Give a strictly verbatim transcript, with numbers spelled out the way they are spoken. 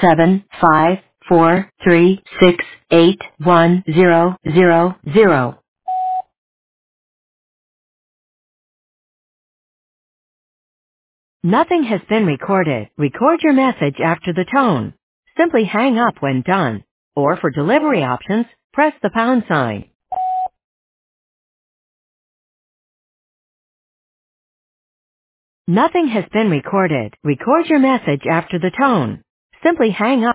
seven five four three six eight one zero zero zero. Nothing has been recorded. Record your message after the tone. Simply hang up when done. Or for delivery options, press the pound sign. Nothing has been recorded. Record your message after the tone. Simply hang up.